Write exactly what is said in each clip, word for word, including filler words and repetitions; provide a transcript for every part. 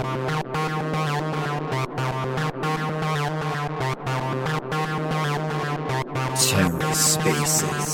TerraSpaces.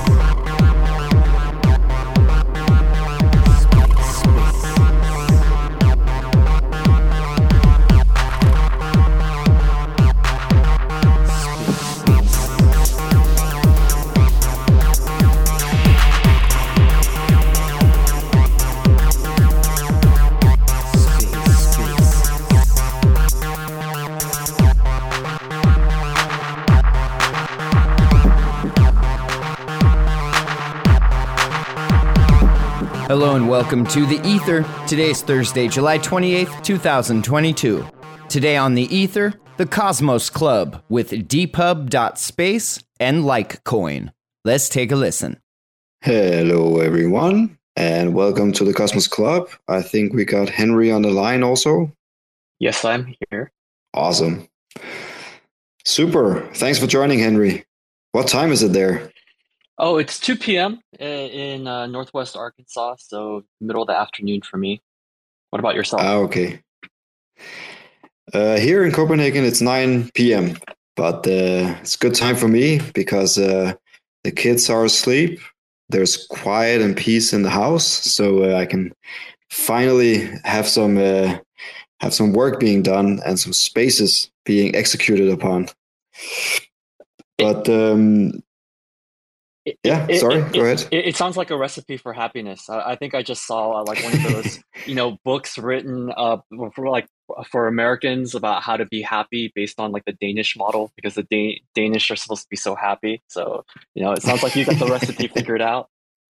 Hello and welcome to The Ether. Today is Thursday, July twenty-eighth, twenty twenty-two. Today on The Ether, the Cosmos Club with deepub dot space and Likecoin. Let's take a listen. Hello everyone and welcome to the Cosmos Club. I think we got Henry on the line also. Yes, I'm here. Awesome. Super. Thanks for joining, Henry. What time is it there? Oh, it's two p.m. in uh, Northwest Arkansas, so middle of the afternoon for me. What about yourself? Ah, okay. Uh, here in Copenhagen, it's nine p.m., but uh, it's a good time for me because uh, the kids are asleep. There's quiet and peace in the house, so uh, I can finally have some uh, have some work being done and some spaces being executed upon. But um, Yeah, it, sorry, it, go ahead. It, it sounds like a recipe for happiness. I, I think I just saw uh, like one of those, you know, books written uh, for like for Americans about how to be happy based on like the Danish model because the Dan- Danish are supposed to be so happy. So, you know, it sounds like you got the recipe figured out.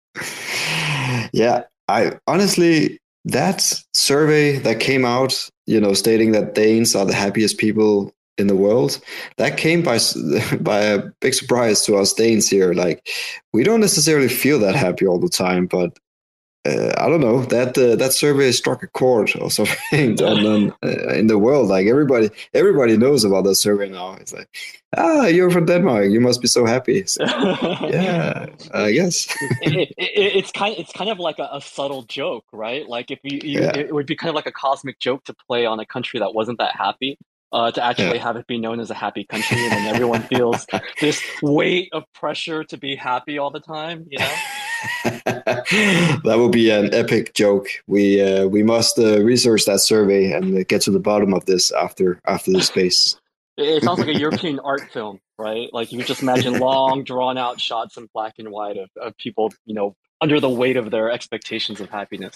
Yeah, I honestly, that survey that came out, you know, stating that Danes are the happiest people in the world, that came by by a big surprise to us Danes here. Like, we don't necessarily feel that happy all the time, but uh, I don't know, that uh, that survey struck a chord or something on, on, uh, in the world. Like everybody everybody knows about that survey now. It's like, ah, you're from Denmark, you must be so happy. So, yeah, I guess it, it, it's kind of, it's kind of like a, a subtle joke, right? Like if you, you yeah. it would be kind of like a cosmic joke to play on a country that wasn't that happy. Uh, to actually yeah. have it be known as a happy country, and then everyone feels this weight of pressure to be happy all the time, you know? That would be an epic joke. We uh, we must uh, research that survey and get to the bottom of this after after the space. It sounds like a European art film, right? Like you could just imagine long, drawn out shots in black and white of, of people, you know, under the weight of their expectations of happiness.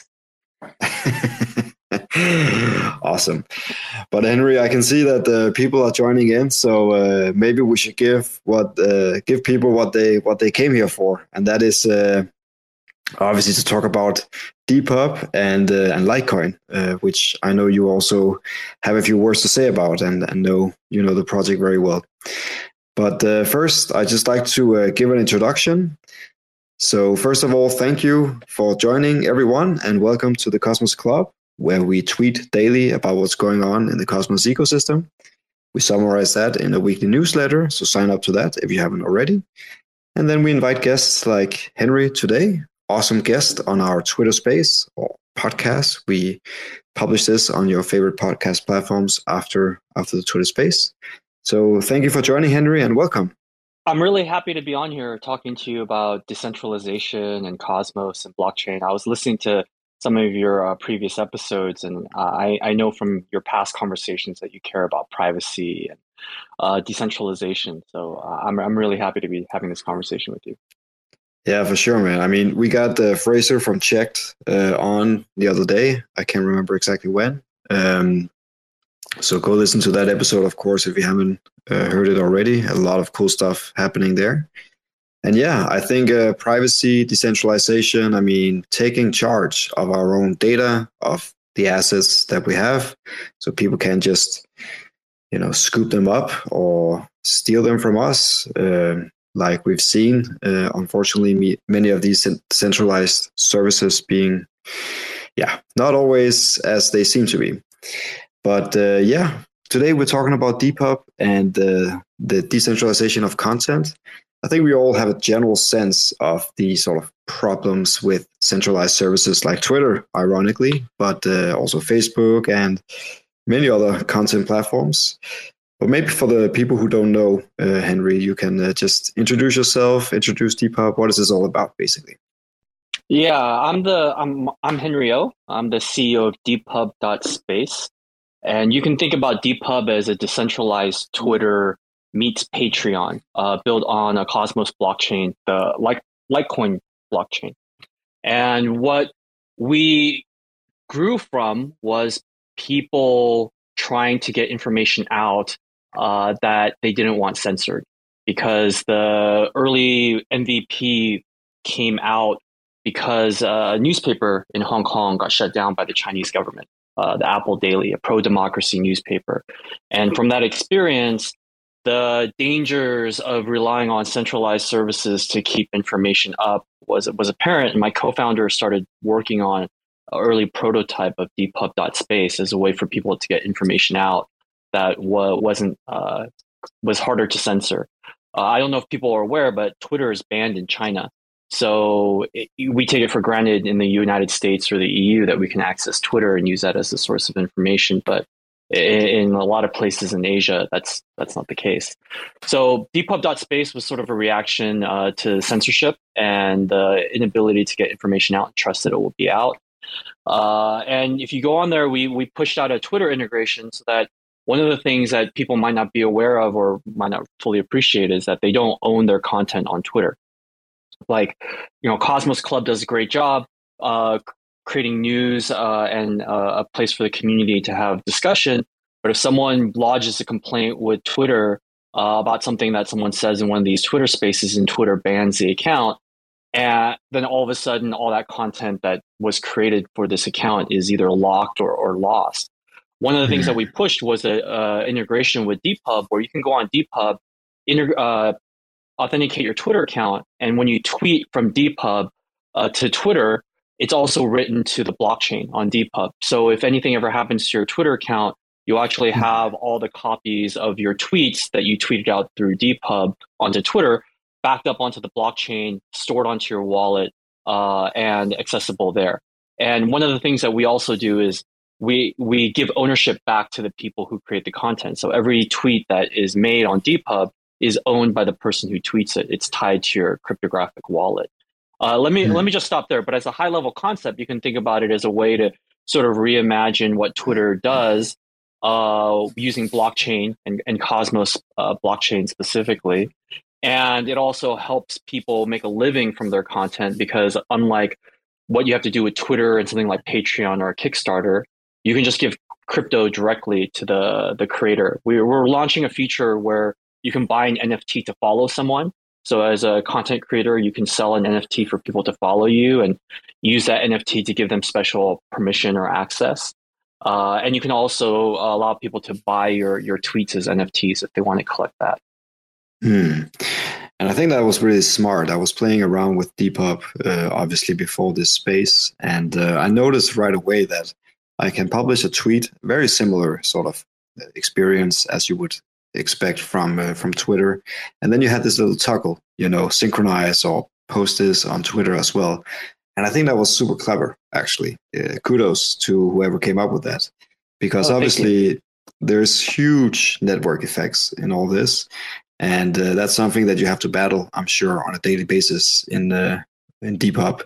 Awesome. But Henry, I can see that uh, people are joining in, so uh, maybe we should give what uh, give people what they what they came here for, and that is uh, obviously to talk about Deepub and uh, and Likecoin, uh, which I know you also have a few words to say about, and, and know you know the project very well. But uh, first, I just like to uh, give an introduction. So first of all, thank you for joining, everyone, and welcome to the Cosmos Club, where we tweet daily about what's going on in the Cosmos ecosystem. We summarize that in a weekly newsletter, so sign up to that if you haven't already. And then we invite guests like Henry today, awesome guest on our Twitter space or podcast. We publish this on your favorite podcast platforms after, after the Twitter space. So thank you for joining, Henry, and welcome. I'm really happy to be on here talking to you about decentralization and Cosmos and blockchain. I was listening to some of your uh, previous episodes, and uh, I, I know from your past conversations that you care about privacy and uh, decentralization. So uh, I'm I'm really happy to be having this conversation with you. Yeah, for sure, man. I mean, we got uh, Fraser from Checked uh, on the other day. I can't remember exactly when. Um, so go listen to that episode, of course, if you haven't uh, heard it already. A lot of cool stuff happening there. And yeah, I think uh, privacy, decentralization, I mean, taking charge of our own data, of the assets that we have, so people can't just, you know, scoop them up or steal them from us, uh, like we've seen. Uh, unfortunately, me, many of these centralized services being, yeah, not always as they seem to be. But uh, yeah, today we're talking about Deepub and uh, the decentralization of content. I think we all have a general sense of the sort of problems with centralized services like Twitter, ironically, but uh, also Facebook and many other content platforms. But maybe for the people who don't know, uh, Henry, you can uh, just introduce yourself, introduce Depop. What is this all about, basically? Yeah, I'm the I'm I'm Henry O. I'm the C E O of Depub dot space, and you can think about Depub as a decentralized Twitter meets Patreon, uh, built on a Cosmos blockchain, the like Litecoin blockchain. And what we grew from was people trying to get information out uh, that they didn't want censored, because the early M V P came out because a newspaper in Hong Kong got shut down by the Chinese government, uh, the Apple Daily, a pro-democracy newspaper. And from that experience, the dangers of relying on centralized services to keep information up was was apparent. And my co-founder started working on an early prototype of Depub dot space as a way for people to get information out that wa- wasn't uh, was harder to censor. Uh, I don't know if people are aware, but Twitter is banned in China. So it, we take it for granted in the United States or the E U that we can access Twitter and use that as a source of information. But in a lot of places in Asia, that's that's not the case. So Depub dot space was sort of a reaction uh, to censorship and the inability to get information out and trust that it will be out. Uh, and if you go on there, we we pushed out a Twitter integration so that one of the things that people might not be aware of or might not fully appreciate is that they don't own their content on Twitter. Like, you know, Cosmos Club does a great job uh, creating news uh, and uh, a place for the community to have discussion. But if someone lodges a complaint with Twitter uh, about something that someone says in one of these Twitter spaces and Twitter bans the account, and then all of a sudden, all that content that was created for this account is either locked or, or lost. One of the things that we pushed was a uh, integration with Depub, where you can go on Depub, inter- uh, authenticate your Twitter account, and when you tweet from Depub uh, to Twitter, it's also written to the blockchain on Depub. So if anything ever happens to your Twitter account, you actually have all the copies of your tweets that you tweeted out through Depub onto Twitter, backed up onto the blockchain, stored onto your wallet, uh, and accessible there. And one of the things that we also do is we we give ownership back to the people who create the content. So every tweet that is made on Depub is owned by the person who tweets it. It's tied to your cryptographic wallet. Uh, let me mm. let me just stop there. But as a high level concept, you can think about it as a way to sort of reimagine what Twitter does uh, using blockchain and, and Cosmos uh, blockchain specifically. And it also helps people make a living from their content, because unlike what you have to do with Twitter and something like Patreon or Kickstarter, you can just give crypto directly to the, the creator. We, we're launching a feature where you can buy an N F T to follow someone. So as a content creator, you can sell an N F T for people to follow you and use that N F T to give them special permission or access. Uh, and you can also allow people to buy your, your tweets as N F Ts if they want to collect that. Hmm. And I think that was really smart. I was playing around with Depub, uh, obviously before this space, and uh, I noticed right away that I can publish a tweet, very similar sort of experience as you would expect from uh, from Twitter, and then you had this little toggle, you know, synchronize or post this on Twitter as well. And I think that was super clever, actually. Uh, kudos to whoever came up with that, because oh, obviously there's huge network effects in all this. And uh, that's something that you have to battle, I'm sure, on a daily basis in uh, in Depub.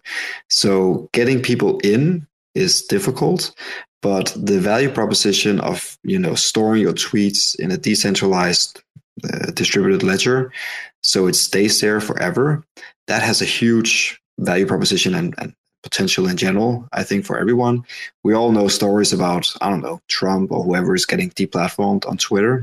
So getting people in is difficult, but the value proposition of, you know, storing your tweets in a decentralized uh, distributed ledger, so it stays there forever, that has a huge value proposition and, and potential in general, I think, for everyone. We all know stories about, I don't know, Trump or whoever is getting deplatformed on Twitter.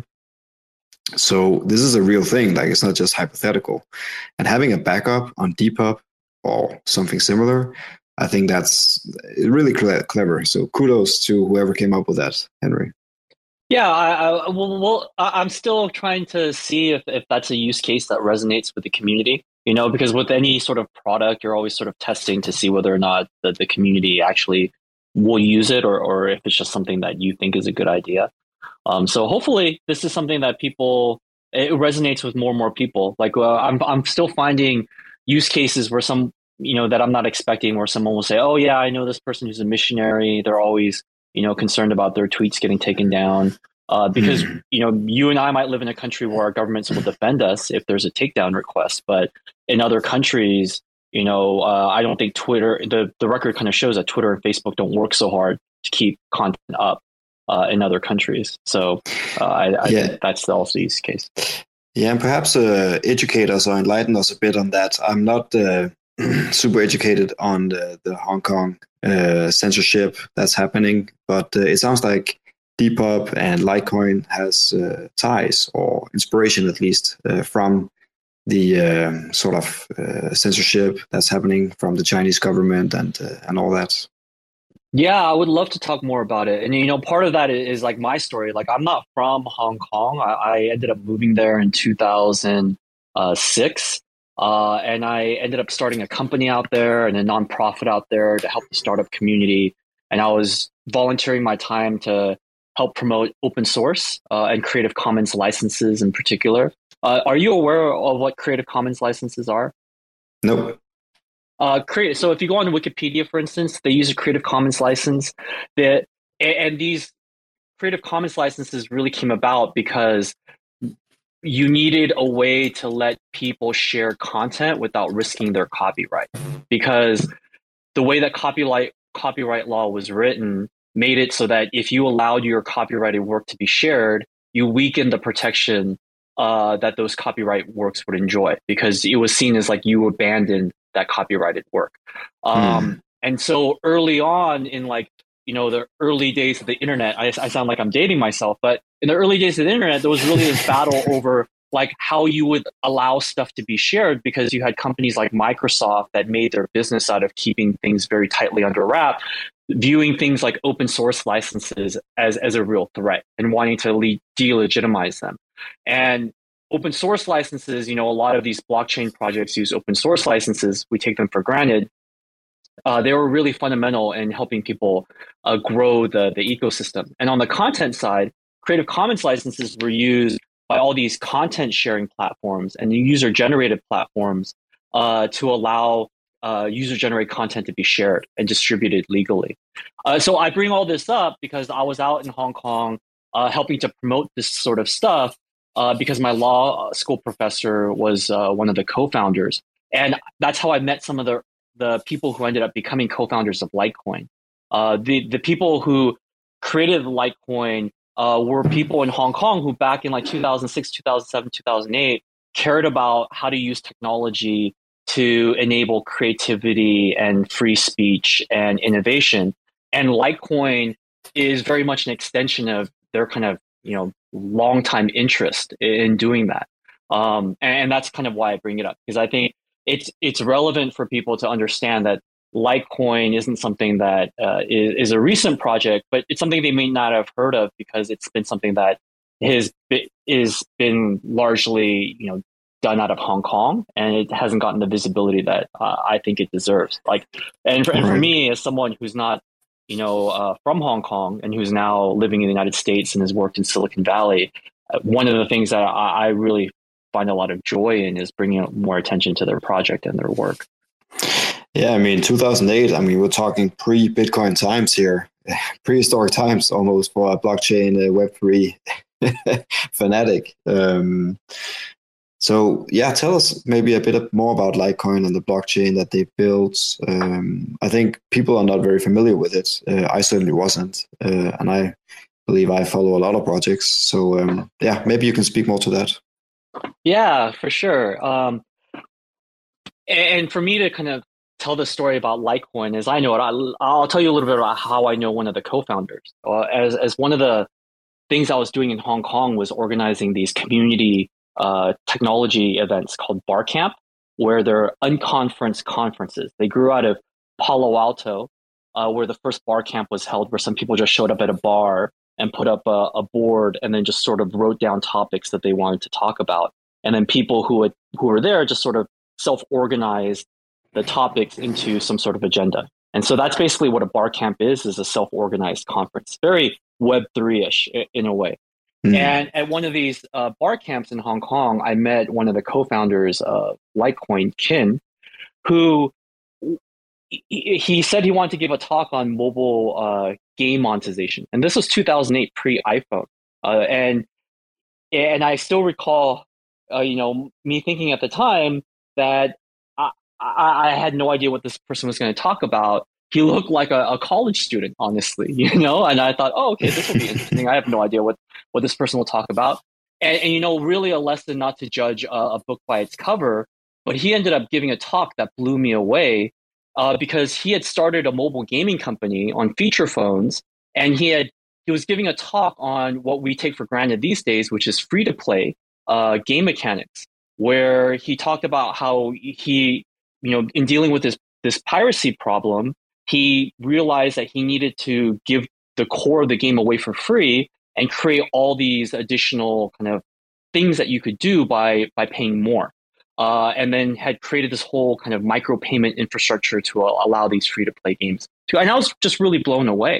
So this is a real thing. Like, it's not just hypothetical. And having a backup on Depub or something similar, I think that's really clever. So kudos to whoever came up with that, Henry. Yeah, I, I, well, well, I'm still trying to see if, if that's a use case that resonates with the community. You know, because with any sort of product, you're always sort of testing to see whether or not the, the community actually will use it, or or if it's just something that you think is a good idea. Um, so hopefully this is something that people it resonates with more and more people. Like uh, I'm I'm still finding use cases where some, you know, that I'm not expecting, where someone will say, oh yeah, I know this person who's a missionary. They're always, you know, concerned about their tweets getting taken down. Uh, because, mm. you know, you and I might live in a country where our governments will defend us if there's a takedown request. But in other countries, you know, uh, I don't think Twitter, the, the record kind of shows that Twitter and Facebook don't work so hard to keep content up uh, in other countries. So uh, I, I yeah. think that's also the use case. Yeah, and perhaps uh, educate us or enlighten us a bit on that. I'm not uh, super educated on the, the Hong Kong uh, censorship that's happening, but uh, it sounds like Depop and Litecoin has uh, ties or inspiration, at least, uh, from the uh, sort of uh, censorship that's happening from the Chinese government and uh, and all that. Yeah, I would love to talk more about it. And, you know, part of that is like my story. Like, I'm not from Hong Kong. I, I ended up moving there in two thousand six. Uh, and I ended up starting a company out there and a nonprofit out there to help the startup community. And I was volunteering my time to help promote open source uh, and Creative Commons licenses in particular. Uh, are you aware of what Creative Commons licenses are? Nope. Uh, create, so if you go on Wikipedia, for instance, they use a Creative Commons license. That, and these Creative Commons licenses really came about because you needed a way to let people share content without risking their copyright. Because the way that copyright copyright law was written made it so that if you allowed your copyrighted work to be shared, you weakened the protection uh, that those copyright works would enjoy, because it was seen as like you abandoned that copyrighted work. Um, mm. And so early on in like, you know, the early days of the internet, I, I sound like I'm dating myself, but in the early days of the internet, there was really this battle over like how you would allow stuff to be shared, because you had companies like Microsoft that made their business out of keeping things very tightly under wrap, viewing things like open source licenses as, as a real threat and wanting to le- delegitimize them. And open source licenses, you know, a lot of these blockchain projects use open source licenses. We take them for granted. Uh, they were really fundamental in helping people uh, grow the, the ecosystem. And on the content side, Creative Commons licenses were used by all these content sharing platforms and user generated platforms uh, to allow uh, user generated content to be shared and distributed legally. Uh, so I bring all this up because I was out in Hong Kong uh, helping to promote this sort of stuff uh, because my law school professor was uh, one of the co-founders. And that's how I met some of the, the people who ended up becoming co-founders of Litecoin. Uh, the, the people who created Litecoin uh, were people in Hong Kong who back in like two thousand six, two thousand seven, two thousand eight cared about how to use technology to enable creativity and free speech and innovation. And Litecoin is very much an extension of their kind of, you know, long time interest in doing that. Um, and that's kind of why I bring it up, because I think it's it's relevant for people to understand that Litecoin isn't something that uh, is, is a recent project, but it's something they may not have heard of because it's been something that has been, is been largely, you know, done out of Hong Kong, and it hasn't gotten the visibility that uh, I think it deserves. Like, and for, and for me, as someone who's not, you know, uh, from Hong Kong and who's now living in the United States and has worked in Silicon Valley, uh, one of the things that I, I really find a lot of joy in is bringing more attention to their project and their work. Yeah, I mean, two thousand eight, I mean, we're talking pre-Bitcoin times here, prehistoric times almost for a blockchain uh, Web three fanatic. Um, so, yeah, tell us maybe a bit more about Litecoin and the blockchain that they built. Um, I think people are not very familiar with it. Uh, I certainly wasn't. Uh, and I believe I follow a lot of projects. So, um, yeah, maybe you can speak more to that. Yeah, for sure. Um, and for me to kind of tell the story about Litecoin as I know it, I'll, I'll tell you a little bit about how I know one of the co-founders. Uh, as, as one of the things I was doing in Hong Kong was organizing these community uh, technology events called Barcamp, where they're unconference conferences. They grew out of Palo Alto, uh, where the first Barcamp was held, where some people just showed up at a bar and put up a, a board and then just sort of wrote down topics that they wanted to talk about. And then people who had, who were there just sort of self-organized the topics into some sort of agenda. And so that's basically what a Barcamp is, is a self-organized conference. Very Web three-ish in a way. Mm. And at one of these uh, bar camps in Hong Kong, I met one of the co-founders of Litecoin, Kin, who he, he said he wanted to give a talk on mobile uh, game monetization. And this was two thousand eight, pre-iPhone. Uh, and and I still recall, uh, you know, me thinking at the time that I, I, I had no idea what this person was going to talk about. He looked like a, a college student, honestly, you know, and I thought, oh, okay, this will be interesting. I have no idea what, what this person will talk about. And, and, you know, really a lesson not to judge a, a book by its cover, but he ended up giving a talk that blew me away uh, because he had started a mobile gaming company on feature phones, and he had he was giving a talk on what we take for granted these days, which is free-to-play uh, game mechanics, where he talked about how he, you know, in dealing with this this piracy problem, he realized that he needed to give the core of the game away for free and create all these additional kind of things that you could do by by paying more. Uh, and then had created this whole kind of micropayment infrastructure to uh, allow these free-to-play games. To, and I was just really blown away.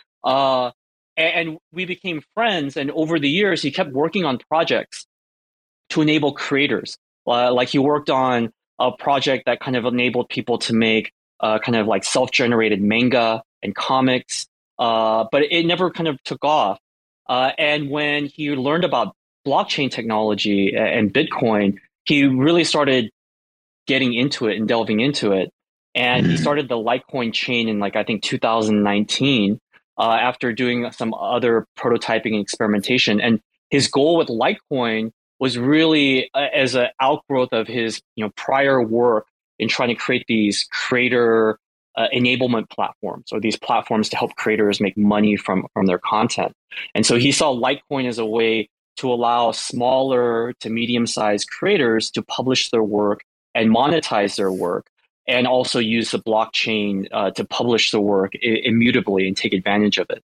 Uh, and, and we became friends. And over the years, he kept working on projects to enable creators. Uh, like he worked on a project that kind of enabled people to make uh, kind of like self-generated manga and comics. Uh, but it never kind of took off. Uh, and when he learned about blockchain technology and Bitcoin, he really started getting into it and delving into it. And he started the Litecoin chain in like, I think two thousand nineteen, uh, after doing some other prototyping and experimentation. And his goal with Litecoin was really uh, as an outgrowth of his, you know, prior work in trying to create these creator uh, enablement platforms, or these platforms to help creators make money from, from their content. And so he saw Litecoin as a way to allow smaller to medium-sized creators to publish their work and monetize their work, and also use the blockchain uh, to publish the work I- immutably and take advantage of it.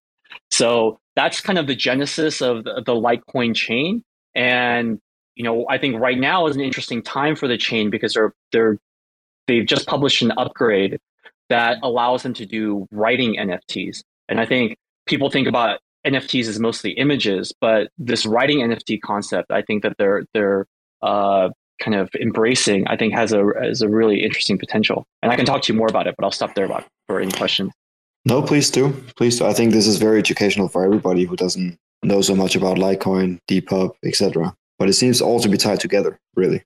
So that's kind of the genesis of the, the Litecoin chain. And you know, I think right now is an interesting time for the chain because they're they're they've just published an upgrade that allows them to do writing N F Ts. And I think people think about N F Ts as mostly images, but this writing N F T concept, I think that they're they're uh, kind of embracing, I think has a has a really interesting potential. And I can talk to you more about it, but I'll stop there about for any questions. No, please do, please do. I think this is very educational for everybody who doesn't know so much about Litecoin, Depop, et cetera. But it seems all to be tied together, really.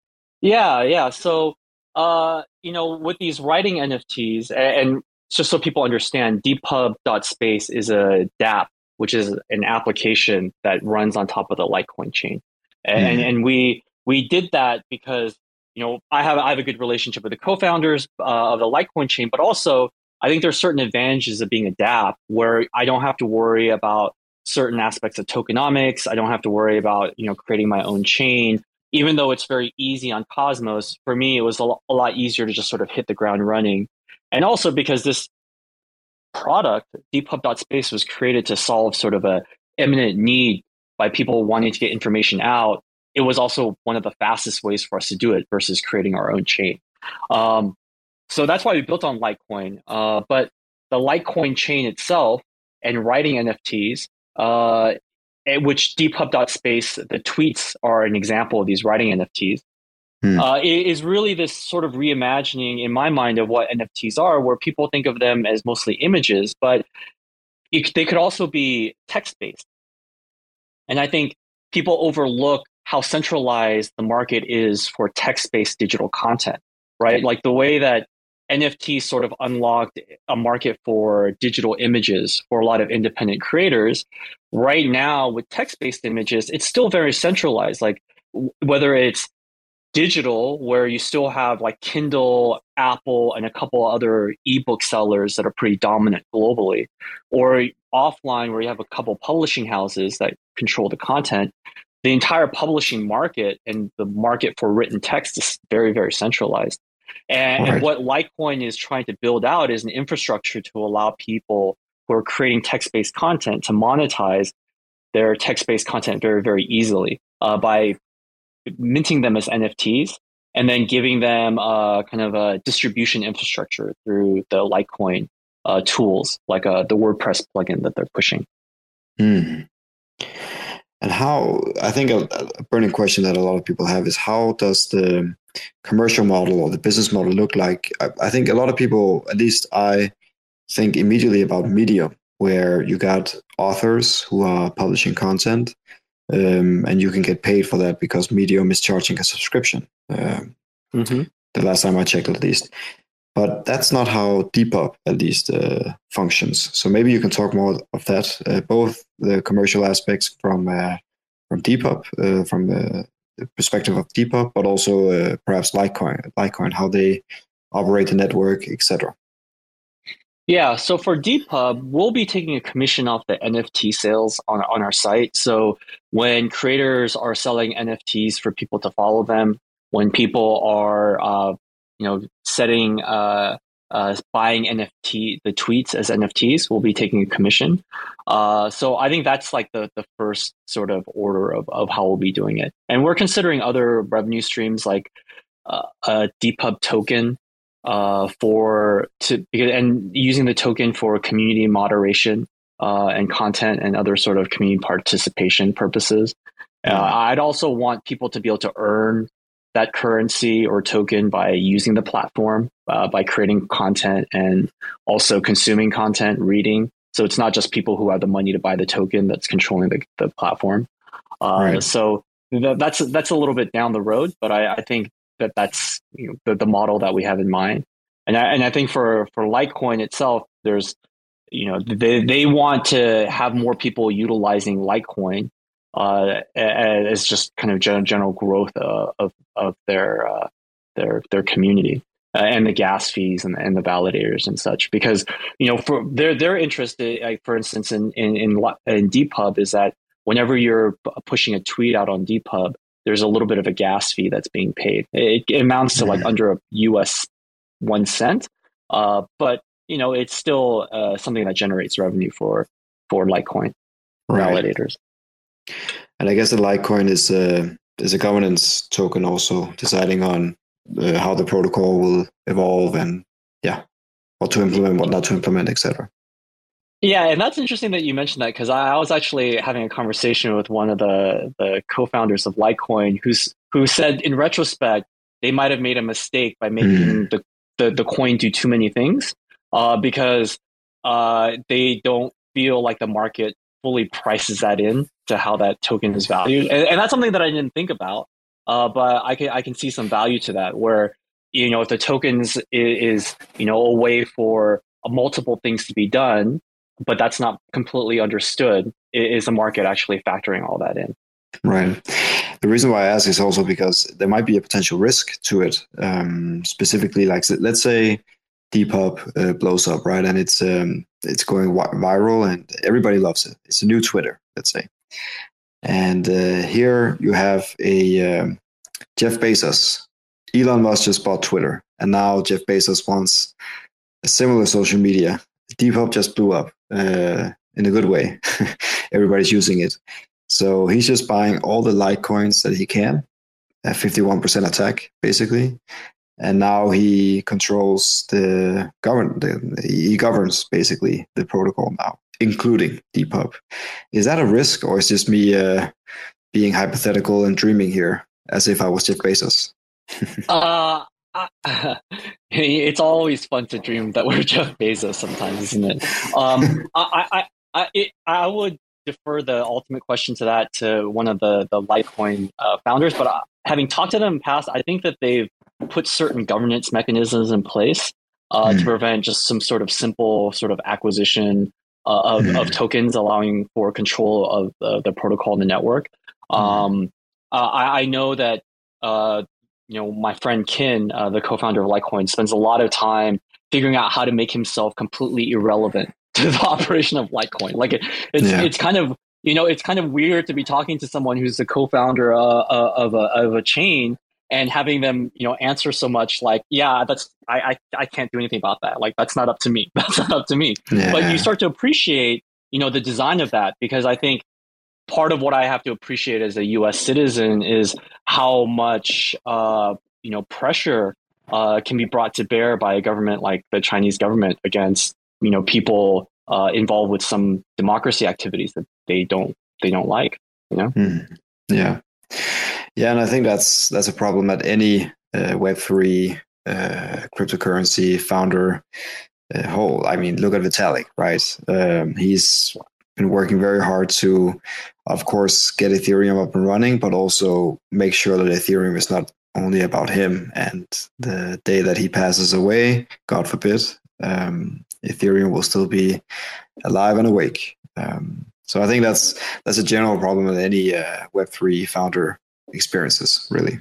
Yeah, yeah. So uh, you know, with these writing N F Ts, and, and just so people understand, Depub.space is a dApp, which is an application that runs on top of the Litecoin chain. And mm. and we we did that because, you know, I have I have a good relationship with the co-founders uh, of the Litecoin chain, but also I think there's certain advantages of being a dApp where I don't have to worry about certain aspects of tokenomics. I don't have to worry about, you know, creating my own chain. Even though it's very easy on Cosmos, for me, it was a, a lot easier to just sort of hit the ground running. And also because this product, Depub.space, was created to solve sort of a imminent need by people wanting to get information out. It was also one of the fastest ways for us to do it versus creating our own chain. Um, so that's why we built on Litecoin. Uh, but the Litecoin chain itself and writing N F Ts, uh, which Depub.space, the tweets are an example of these writing N F Ts, hmm. uh, is really this sort of reimagining in my mind of what N F Ts are, where people think of them as mostly images, but it, they could also be text-based. And I think people overlook how centralized the market is for text-based digital content, right? Like the way that N F Ts sort of unlocked a market for digital images for a lot of independent creators. Right now, with text-based images, it's still very centralized. Like whether it's digital, where you still have like Kindle, Apple, and a couple other ebook sellers that are pretty dominant globally, or offline, where you have a couple publishing houses that control the content. The entire publishing market and the market for written text is very, very centralized. And, right. and what Litecoin is trying to build out is an infrastructure to allow people who are creating text-based content to monetize their text-based content very, very easily uh, by minting them as N F Ts and then giving them uh, kind of a distribution infrastructure through the Litecoin uh, tools, like uh, the WordPress plugin that they're pushing. Mm. And how, I think a, a burning question that a lot of people have is how does the commercial model or the business model look like? I, I think a lot of people, at least I think immediately about Medium, where you got authors who are publishing content, um, and you can get paid for that because Medium is charging a subscription. Um, mm-hmm. The last time I checked, at least. But that's not how Depop, at least, uh, functions. So maybe you can talk more of that, uh, both the commercial aspects from uh, from Depop, uh, from the, the perspective of Depop, but also uh, perhaps Litecoin, Litecoin, how they operate the network, et cetera. Yeah, so for Depop, we'll be taking a commission off the N F T sales on, on our site. So when creators are selling N F Ts for people to follow them, when people are uh, you know, setting, uh, uh, buying N F T, the tweets as N F Ts, we'll be taking a commission. Uh, so I think that's like the, the first sort of order of, of how we'll be doing it. And we're considering other revenue streams like uh, a Depop token uh, for to and using the token for community moderation uh, and content and other sort of community participation purposes. Uh, I'd also want people to be able to earn that currency or token by using the platform, uh, by creating content and also consuming content, reading. So it's not just people who have the money to buy the token that's controlling the, the platform. Uh, right. So th- that's that's a little bit down the road, but I, I think that that's you know, the, the model that we have in mind. And I, and I think for, for Litecoin itself, there's, you know, they, they want to have more people utilizing Litecoin uh, as just kind of general, general growth uh, of of their uh, their their community uh, and the gas fees and, and the validators and such. Because you know, for their their interest, like for instance, in in in, in Depop is that whenever you're pushing a tweet out on Depop, there's a little bit of a gas fee that's being paid. It, it amounts to like under a U S one cent, uh, but you know, it's still uh, something that generates revenue for for Litecoin right. validators. And I guess the Litecoin is a is a governance token, also deciding on uh, how the protocol will evolve and yeah, what to implement, what not to implement, et cetera. Yeah, and that's interesting that you mentioned that because I, I was actually having a conversation with one of the the co-founders of Litecoin, who's who said in retrospect they might have made a mistake by making mm. the, the the coin do too many things uh, because uh, they don't feel like the market fully prices that in to how that token is valued. And, and that's something that I didn't think about, uh, but I can I can see some value to that where, you know, if the tokens is, is you know, a way for multiple things to be done, but that's not completely understood, is the market actually factoring all that in? Right. The reason why I ask is also because there might be a potential risk to it. Um, specifically, like let's say Depop uh, blows up, right? And it's um, it's going wi- viral and everybody loves it. It's a new Twitter, let's say. And uh, here you have a um, Jeff Bezos. Elon Musk just bought Twitter. And now Jeff Bezos wants a similar social media. Depop just blew up uh, in a good way. Everybody's using it. So he's just buying all the Litecoins that he can, at fifty-one percent attack, basically. And now he controls the govern. The, he governs basically the protocol now, including Depop. Is that a risk, or is this me uh, being hypothetical and dreaming here, as if I was Jeff Bezos? uh, uh, it's always fun to dream that we're Jeff Bezos sometimes, isn't it? Um, I, I, I, it, I would defer the ultimate question to that to one of the the Litecoin uh, founders. But uh, having talked to them in the past, I think that they've put certain governance mechanisms in place uh, mm. to prevent just some sort of simple sort of acquisition uh, of, mm. of tokens, allowing for control of the, the protocol and the network. Mm. Um, uh, I, I know that uh, you know my friend Kin, uh, the co-founder of Litecoin, spends a lot of time figuring out how to make himself completely irrelevant to the operation of Litecoin. Like it, it's yeah. it's kind of you know it's kind of weird to be talking to someone who's the co-founder uh, uh, of a of a chain and having them, you know, answer so much like, yeah, that's I, I I can't do anything about that. Like that's not up to me. That's not up to me. Yeah. But you start to appreciate, you know, the design of that, because I think part of what I have to appreciate as a U S citizen is how much uh, you know pressure uh, can be brought to bear by a government like the Chinese government against, you know, people uh, involved with some democracy activities that they don't they don't like. You know? Mm. Yeah. Yeah, and I think that's that's a problem at any uh, Web three uh, cryptocurrency founder uh, whole. I mean, look at Vitalik, right? Um, he's been working very hard to, of course, get Ethereum up and running, but also make sure that Ethereum is not only about him. And the day that he passes away, God forbid, um, Ethereum will still be alive and awake. Um, so I think that's that's a general problem with any uh, Web three founder experiences, really.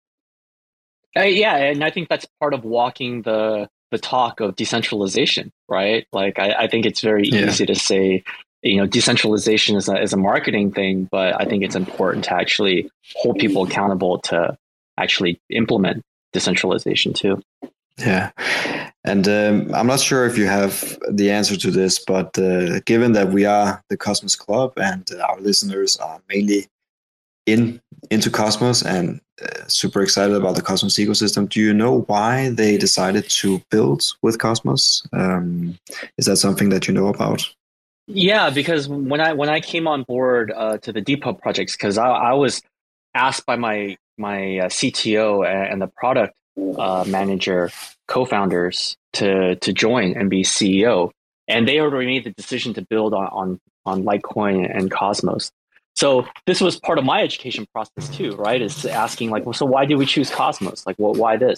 Uh, yeah, and I think that's part of walking the the talk of decentralization, right? Like, I, I think it's very Yeah. easy to say, you know, decentralization is a, is a marketing thing, but I think it's important to actually hold people accountable to actually implement decentralization too. Yeah. And um, I'm not sure if you have the answer to this, but uh, given that we are the Cosmos Club and our listeners are mainly in into Cosmos and uh, super excited about the Cosmos ecosystem, do you know why they decided to build with Cosmos? Um, is that something that you know about? Yeah, because when I when I came on board uh, to the Depub projects, because I, I was asked by my my uh, C T O and the product uh, manager co-founders to to join and be C E O, and they already made the decision to build on on, on Litecoin and Cosmos. So this was part of my education process too, right? Is asking like, well, so why did we choose Cosmos? Like, well, why this?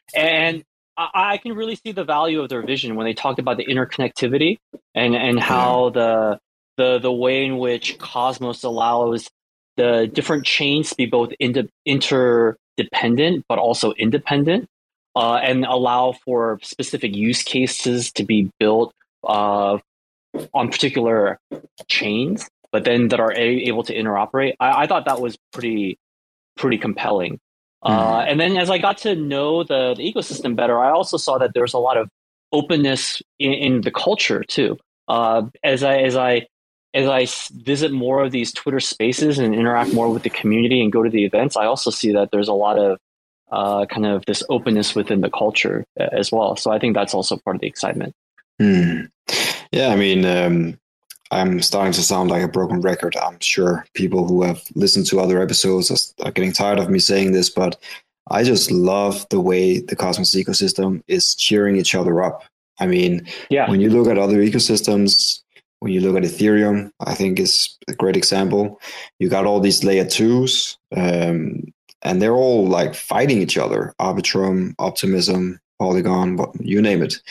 And I, I can really see the value of their vision when they talked about the interconnectivity and and how the the the way in which Cosmos allows the different chains to be both inter- interdependent but also independent, uh, and allow for specific use cases to be built uh, on particular chains, but then that are a- able to interoperate. I, I thought that was pretty pretty compelling. Mm-hmm. Uh, and then as I got to know the, the ecosystem better, I also saw that there's a lot of openness in, in the culture too. Uh, as I as I as I visit more of these Twitter spaces and interact more with the community and go to the events, I also see that there's a lot of uh, kind of this openness within the culture as well. So I think that's also part of the excitement. Mm. Yeah, I mean, um, I'm starting to sound like a broken record. I'm sure people who have listened to other episodes are getting tired of me saying this, but I just love the way the Cosmos ecosystem is cheering each other up. I mean, yeah. When you look at other ecosystems, when you look at Ethereum, I think is a great example. You got all these layer twos, um, and they're all like fighting each other. Arbitrum, Optimism, Polygon, what, you name it.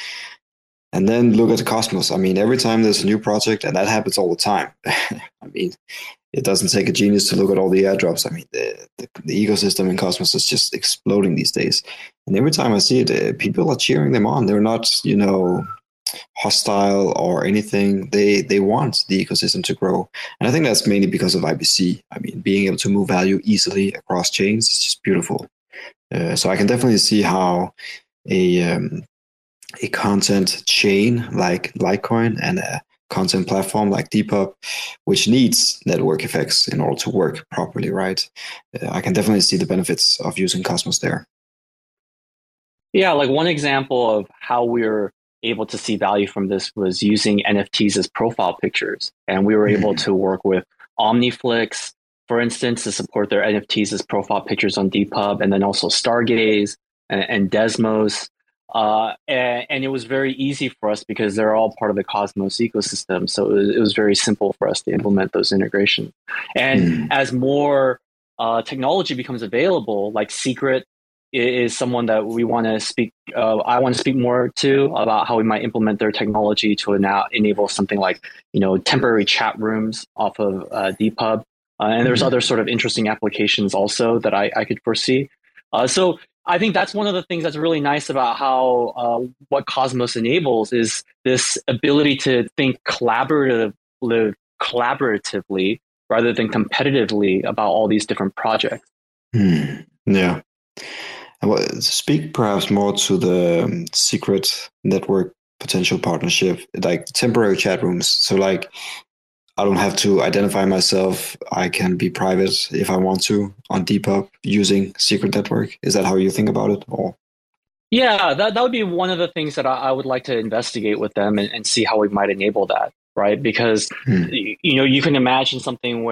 And then look at the Cosmos. I mean, every time there's a new project, and that happens all the time. I mean, it doesn't take a genius to look at all the airdrops. I mean, the, the, the ecosystem in Cosmos is just exploding these days. And every time I see it, uh, people are cheering them on. They're not, you know, hostile or anything. They they want the ecosystem to grow. And I think that's mainly because of I B C. I mean, being able to move value easily across chains is just beautiful. Uh, so I can definitely see how a... Um, a content chain like Litecoin and a content platform like Depub, which needs network effects in order to work properly, right? Uh, I can definitely see the benefits of using Cosmos there. Yeah, like one example of how we're able to see value from this was using N F Ts as profile pictures. And we were mm-hmm. able to work with OmniFlix, for instance, to support their N F Ts as profile pictures on Depub, and then also Stargaze and, and Desmos. Uh, and, and it was very easy for us because they're all part of the Cosmos ecosystem. So it was, it was very simple for us to implement those integrations. And mm. as more uh, technology becomes available, like Secret is someone that we want to speak, uh, I want to speak more to about how we might implement their technology to now enable something like, you know, temporary chat rooms off of uh, Depub. Uh, and there's mm. other sort of interesting applications also that I, I could foresee. Uh, so I think that's one of the things that's really nice about how uh, what Cosmos enables is this ability to think collaborative, collaboratively rather than competitively about all these different projects. Hmm. Yeah. And well, speak perhaps more to the um, Secret network potential partnership, like temporary chat rooms. So like, I don't have to identify myself. I can be private if I want to on Depub using Secret Network. Is that how you think about it? Or yeah, that, that would be one of the things that I, I would like to investigate with them and, and see how we might enable that, right? Because hmm. you know, you can imagine something where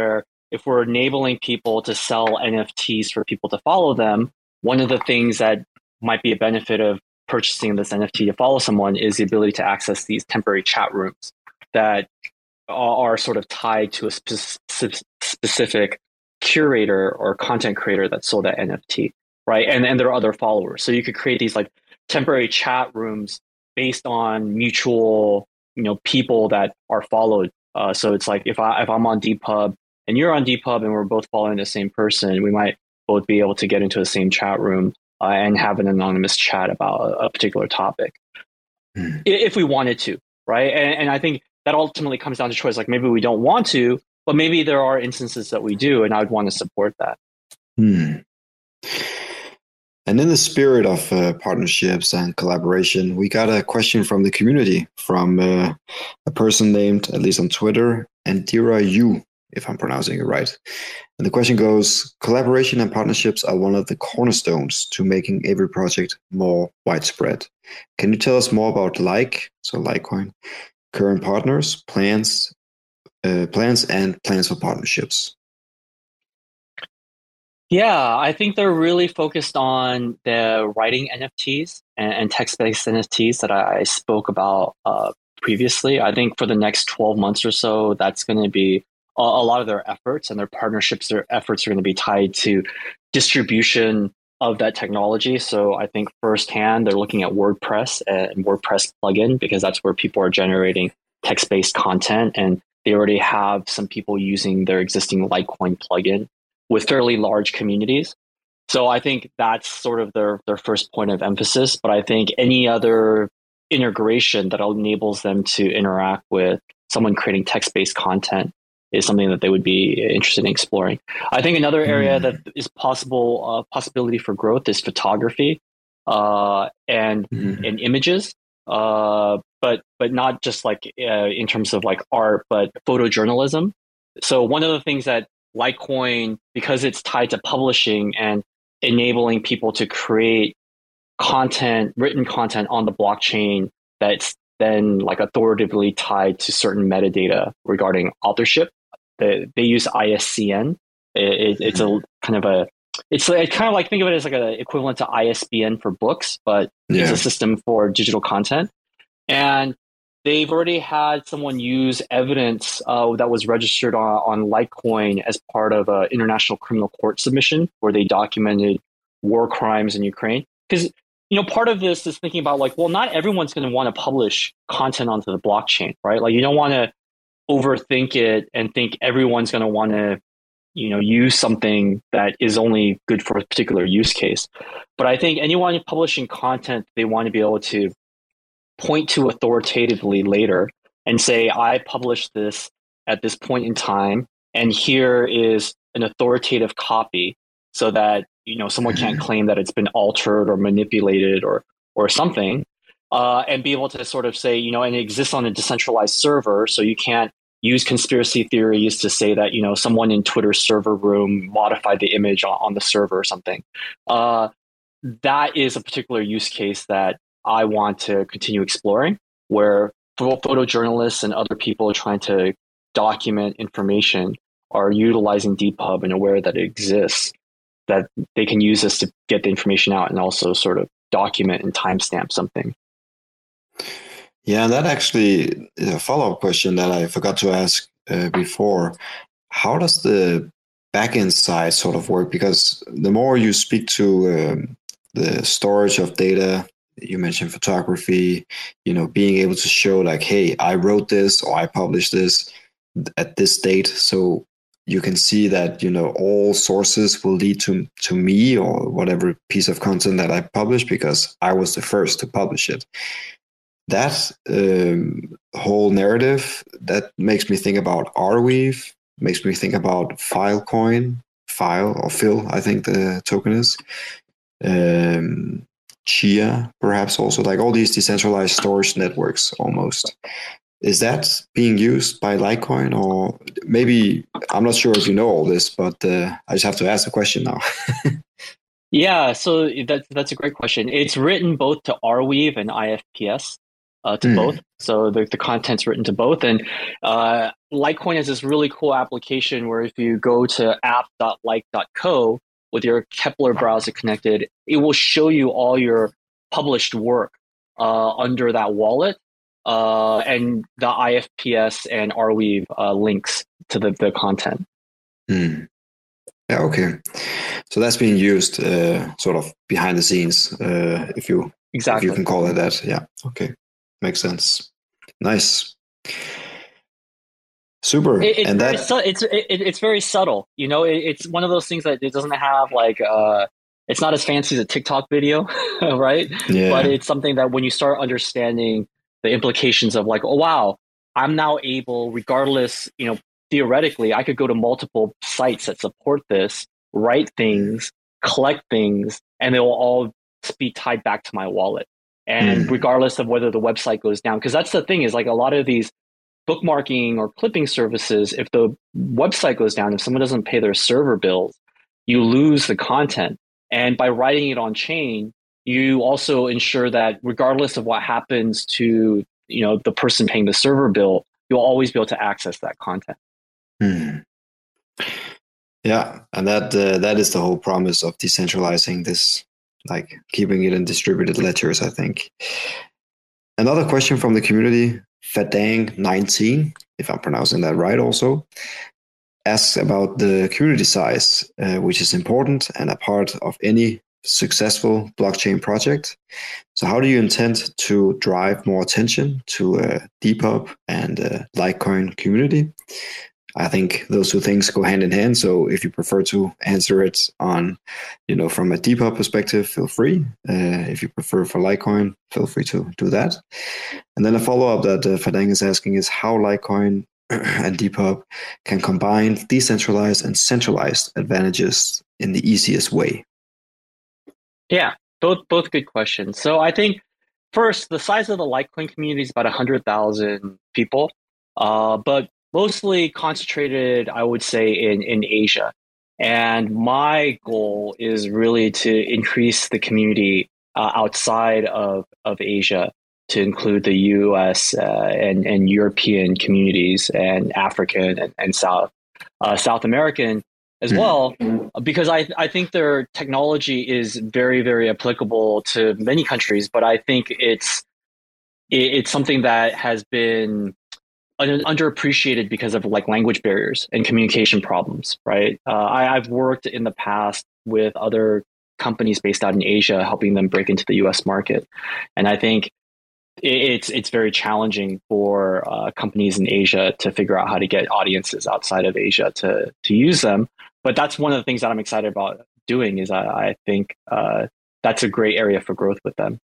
if we're enabling people to sell N F Ts for people to follow them, one of the things that might be a benefit of purchasing this N F T to follow someone is the ability to access these temporary chat rooms that are sort of tied to a spe- specific curator or content creator that sold that N F T, right? And and there are other followers. So you could create these like temporary chat rooms based on mutual, you know, people that are followed. Uh, so it's like if I if I'm on Depub and you're on Depub and we're both following the same person, we might both be able to get into the same chat room uh, and have an anonymous chat about a, a particular topic, mm. if we wanted to, right? And, and I think that ultimately comes down to choice. Like maybe we don't want to, but maybe there are instances that we do, and I would want to support that. Hmm. And in the spirit of uh, partnerships and collaboration, we got a question from the community from uh, a person named, at least on Twitter, Andira Yu, if I'm pronouncing it right. And the question goes, collaboration and partnerships are one of the cornerstones to making every project more widespread. Can you tell us more about Like, so Litecoin, current partners, plans, uh, plans and plans for partnerships? Yeah, I think they're really focused on the writing N F Ts and, and text-based N F Ts that I, I spoke about uh, previously. I think for the next twelve months or so, that's going to be a, a lot of their efforts, and their partnerships, their efforts are going to be tied to distribution of that technology. So I think firsthand, they're looking at WordPress and WordPress plugin, because that's where people are generating text-based content, and they already have some people using their existing Litecoin plugin with fairly large communities. So I think that's sort of their, their first point of emphasis. But I think any other integration that enables them to interact with someone creating text-based content is something that they would be interested in exploring. I think another area mm. that is possible uh, possibility for growth is photography uh, and mm. and images, uh, but but not just like uh, in terms of like art, but photojournalism. So one of the things that Litecoin, because it's tied to publishing and enabling people to create content, written content on the blockchain that's then like authoritatively tied to certain metadata regarding authorship. They, they use I S C N. It, it, it's a kind of a, it's like, kind of like, think of it as like an equivalent to I S B N for books, but yeah. It's a system for digital content. And they've already had someone use evidence uh, that was registered on, on Litecoin as part of an international criminal court submission where they documented war crimes in Ukraine. Because, you know, part of this is thinking about like, well, not everyone's going to want to publish content onto the blockchain, right? Like you don't want to overthink it and think everyone's going to want to, you know, use something that is only good for a particular use case. But I think anyone publishing content, they want to be able to point to authoritatively later and say, I published this at this point in time, and here is an authoritative copy, so that, you know, someone can't claim that it's been altered or manipulated or or something, uh, and be able to sort of say, you know, and it exists on a decentralized server, so you can't use conspiracy theories to say that, you know, someone in Twitter's server room modified the image on, on the server or something. Uh, that is a particular use case that I want to continue exploring, where photojournalists and other people trying to document information are utilizing Depub and aware that it exists, that they can use this to get the information out and also sort of document and timestamp something. Yeah, and that actually is a follow-up question that I forgot to ask uh, before. How does the backend side sort of work? Because the more you speak to um, the storage of data, you mentioned photography, you know, being able to show like, hey, I wrote this or I published this at this date. So you can see that, you know, all sources will lead to, to me or whatever piece of content that I publish because I was the first to publish it. That um, whole narrative, that makes me think about Arweave, makes me think about Filecoin, File or Phil, I think the token is. Um, Chia, perhaps also, like all these decentralized storage networks almost. Is that being used by Litecoin? Or maybe, I'm not sure if you know all this, but uh, I just have to ask the question now. Yeah, so that's, that's a great question. It's written both to Arweave and I F P S. uh, to mm. both. So the, the content's written to both. And uh, Litecoin has this really cool application where if you go to app dot like dot co with your Kepler browser connected, it will show you all your published work uh, under that wallet uh, and the I F P S and Arweave uh, links to the, the content. Mm. Yeah, okay. So that's being used uh, sort of behind the scenes, uh, if you exactly if you can call it that. Yeah, okay. Makes sense. Nice. Super. It, it's, and very that su- it's it, it's very subtle. You know, it, it's one of those things that it doesn't have like uh, it's not as fancy as a TikTok video, right? Yeah. But it's something that when you start understanding the implications of like, oh wow, I'm now able, regardless, you know, theoretically, I could go to multiple sites that support this, write things, collect things, and they will all be tied back to my wallet. And mm. regardless of whether the website goes down, because that's the thing is like a lot of these bookmarking or clipping services, if the website goes down, if someone doesn't pay their server bills, you lose the content. And by writing it on chain, you also ensure that regardless of what happens to, you know, the person paying the server bill, you'll always be able to access that content. Hmm. Yeah, and that uh, that is the whole promise of decentralizing this, like keeping it in distributed ledgers, I think. Another question from the community, Fadang nineteen, if I'm pronouncing that right also, asks about the community size, uh, which is important and a part of any successful blockchain project. So how do you intend to drive more attention to uh, Depop and uh, Litecoin community? I think those two things go hand in hand. So if you prefer to answer it on, you know, from a Depop perspective, feel free. Uh, if you prefer for Litecoin, feel free to do that. And then a follow-up that uh, Fadang is asking is how Litecoin and Depop can combine decentralized and centralized advantages in the easiest way. Yeah, both both good questions. So I think first, the size of the Litecoin community is about one hundred thousand people, uh, but mostly concentrated, I would say, in, in Asia. And my goal is really to increase the community uh, outside of, of Asia to include the U S uh, and, and European communities and African and, and South uh, South American as well, because I, I think their technology is very, very applicable to many countries, but I think it's it, it's something that has been underappreciated because of like language barriers and communication problems, right? Uh, I, I've worked in the past with other companies based out in Asia, helping them break into the U S market. And I think it's it's very challenging for uh, companies in Asia to figure out how to get audiences outside of Asia to to use them. But that's one of the things that I'm excited about doing is I, I think uh, that's a great area for growth with them.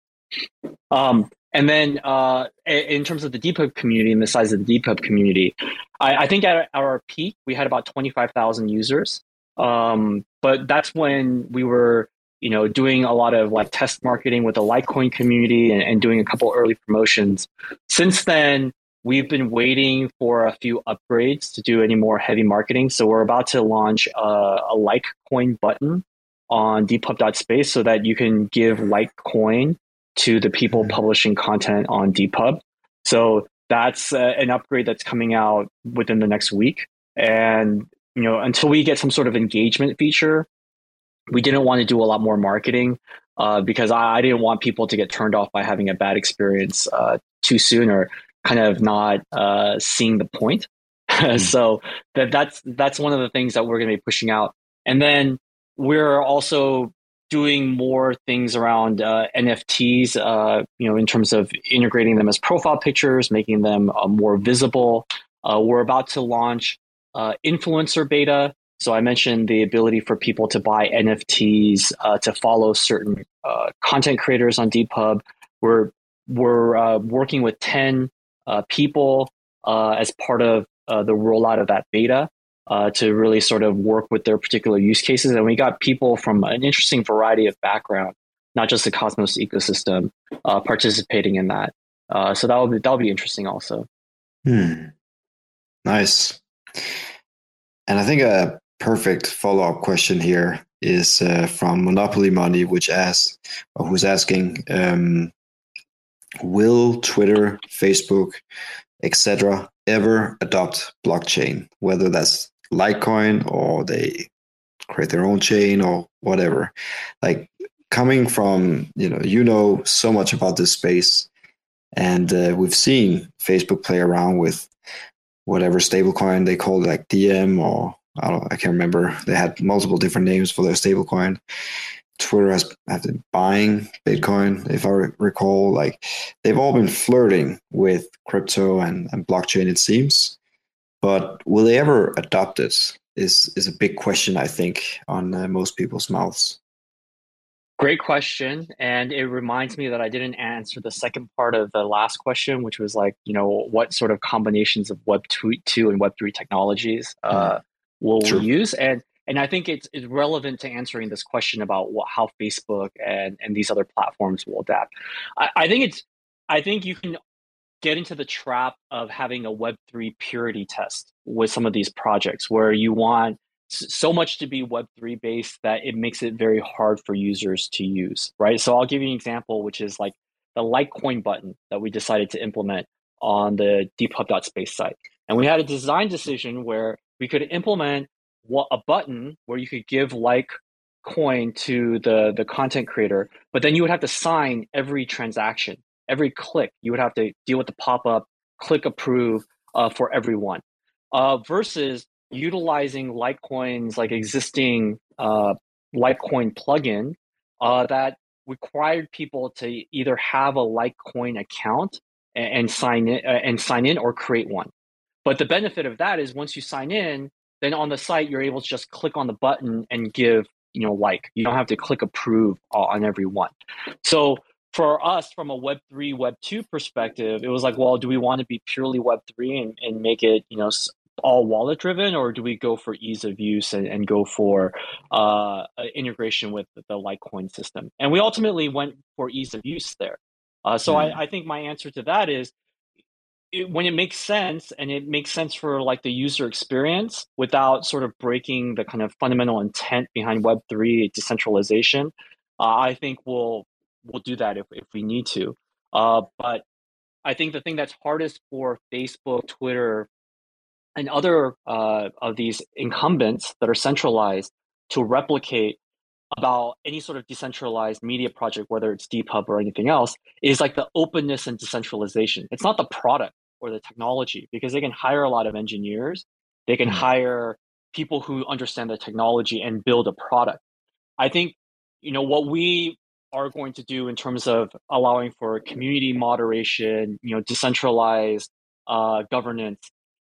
Um, And then uh, in terms of the Depop community and the size of the Depop community, I, I think at our peak, we had about twenty-five thousand users. Um, but that's when we were, you know, doing a lot of like test marketing with the Litecoin community and, and doing a couple early promotions. Since then, we've been waiting for a few upgrades to do any more heavy marketing. So we're about to launch a, a Litecoin button on depop dot space so that you can give Litecoin to the people publishing content on Depop. So that's uh, an upgrade that's coming out within the next week. And, you know, until we get some sort of engagement feature, we didn't want to do a lot more marketing uh, because I, I didn't want people to get turned off by having a bad experience uh, too soon or kind of not uh, seeing the point. Mm. So that that's that's one of the things that we're going to be pushing out. And then we're also doing more things around uh, N F Ts, uh, you know, in terms of integrating them as profile pictures, making them uh, more visible. Uh, we're about to launch uh, influencer beta. So I mentioned the ability for people to buy N F Ts uh, to follow certain uh, content creators on Depop. We're we're uh, working with ten uh, people uh, as part of uh, the rollout of that beta. Uh, to really sort of work with their particular use cases. And we got people from an interesting variety of background, not just the Cosmos ecosystem, uh, participating in that. Uh, so that'll be, that'll be interesting also. Hmm. Nice. And I think a perfect follow-up question here is uh, from Monopoly Money, which asks, or who's asking, um, will Twitter, Facebook, et cetera ever adopt blockchain? Whether that's Litecoin or they create their own chain or whatever. Like coming from, you know, you know so much about this space, and uh, we've seen Facebook play around with whatever stablecoin they called it, like D M or I don't, I can't remember. They had multiple different names for their stablecoin. Twitter has have been buying Bitcoin, if I recall. Like they've all been flirting with crypto and, and blockchain, it seems. But will they ever adopt it? Is is a big question, I think, on uh, most people's mouths. Great question. And it reminds me that I didn't answer the second part of the last question, which was like, you know, what sort of combinations of Web two and Web three technologies uh, Mm. will we True. use? And and I think it's, it's relevant to answering this question about what, how Facebook and, and these other platforms will adapt. I, I think it's I think you can get into the trap of having a Web three purity test with some of these projects where you want so much to be Web three based that it makes it very hard for users to use, right? So I'll give you an example, which is like the Litecoin button that we decided to implement on the deephub.space site. And we had a design decision where we could implement what, a button where you could give Litecoin to the, the content creator, but then you would have to sign every transaction. Every click, you would have to deal with the pop-up, click approve uh, for everyone, uh, versus utilizing Litecoin's like existing uh, Litecoin plugin uh, that required people to either have a Litecoin account and, and sign in uh, and sign in or create one. But the benefit of that is once you sign in, then on the site you're able to just click on the button and give, you know, like you don't have to click approve on every one. So for us, from a Web three, Web two perspective, it was like, well, do we want to be purely Web three and, and make it, you know, all wallet driven, or do we go for ease of use and, and go for uh, integration with the Litecoin system? And we ultimately went for ease of use there. Uh, so Mm. I, I think my answer to that is it, when it makes sense and it makes sense for like the user experience without sort of breaking the kind of fundamental intent behind Web three decentralization, uh, I think we'll we'll do that if, if we need to. Uh, but I think the thing that's hardest for Facebook, Twitter, and other uh, of these incumbents that are centralized to replicate about any sort of decentralized media project, whether it's DeepHub or anything else, is like the openness and decentralization. It's not the product or the technology, because they can hire a lot of engineers, they can Mm. hire people who understand the technology and build a product. I think, you know, what we are going to do in terms of allowing for community moderation, you know, decentralized uh, governance,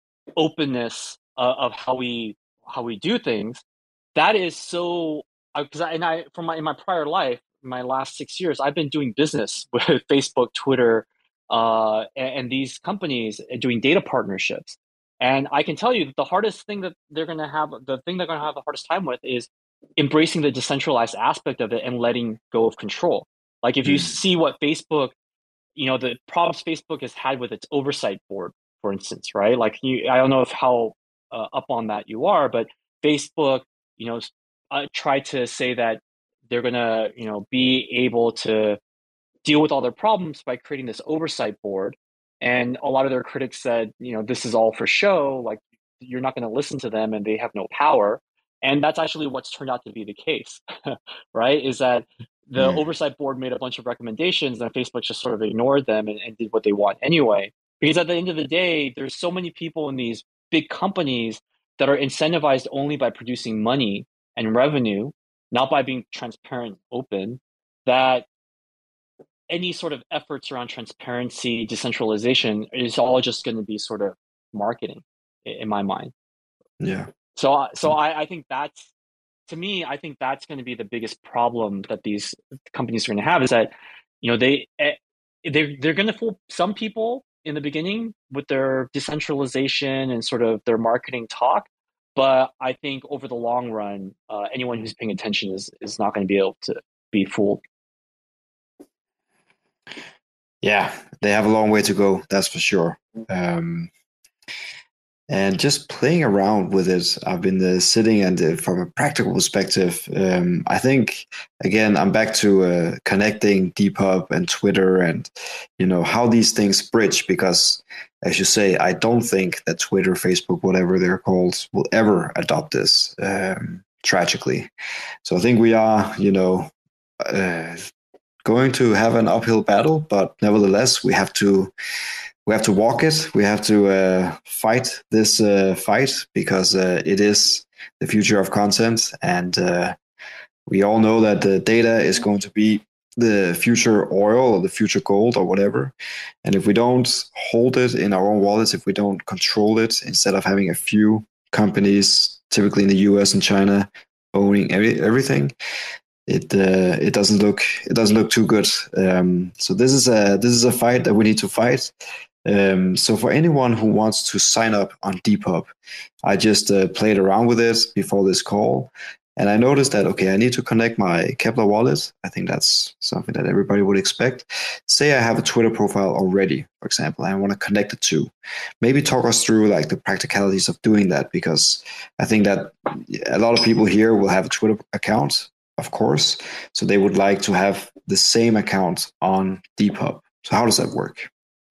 openness uh, of how we how we do things, that is so because I, I, and I from my in my prior life, my last six years, I've been doing business with Facebook, Twitter, uh, and, and these companies and doing data partnerships. And I can tell you that the hardest thing that they're going to have, the thing they're going to have the hardest time with is embracing the decentralized aspect of it and letting go of control. Like if you Mm. see what Facebook, you know, the problems Facebook has had with its oversight board, for instance, right? Like you, I don't know if how uh, up on that you are, but Facebook, you know, uh, tried to say that they're gonna, you know, be able to deal with all their problems by creating this oversight board. And a lot of their critics said, you know, this is all for show. Like you're not going to listen to them, and they have no power. And that's actually what's turned out to be the case, right? Is that the Mm. oversight board made a bunch of recommendations, and Facebook just sort of ignored them and, and did what they want anyway. Because at the end of the day, there's so many people in these big companies that are incentivized only by producing money and revenue, not by being transparent, open, that any sort of efforts around transparency, decentralization is all just going to be sort of marketing in my mind. Yeah. So, so I, I think that's, to me, I think that's going to be the biggest problem that these companies are going to have is that, you know, they, they're, they're going to fool some people in the beginning with their decentralization and sort of their marketing talk. But I think over the long run, uh, anyone who's paying attention is, is not going to be able to be fooled. Yeah, they have a long way to go, that's for sure. Um, and just playing around with it. I've been uh, sitting and uh, from a practical perspective, um, I think again I'm back to uh, connecting Depop and Twitter and you know how these things bridge because, as you say, I don't think that Twitter, Facebook, whatever they're called, will ever adopt this. Um, tragically, so I think we are you know uh, going to have an uphill battle, but nevertheless we have to. We have to walk it. We have to uh, fight this uh, fight because uh, it is the future of content. And uh, we all know that the data is going to be the future oil or the future gold or whatever. And if we don't hold it in our own wallets, if we don't control it, instead of having a few companies, typically in the U S and China, owning every, everything, it uh, it doesn't look it doesn't look too good. Um, so this is a this is a fight that we need to fight. Um, so for anyone who wants to sign up on Depop, I just uh, played around with it before this call, and I noticed that, okay, I need to connect my Kepler wallet. I think that's something that everybody would expect. Say I have a Twitter profile already, for example, and I want to connect it to. Maybe talk us through like the practicalities of doing that, because I think that a lot of people here will have a Twitter account, of course, so they would like to have the same account on Depop. So how does that work?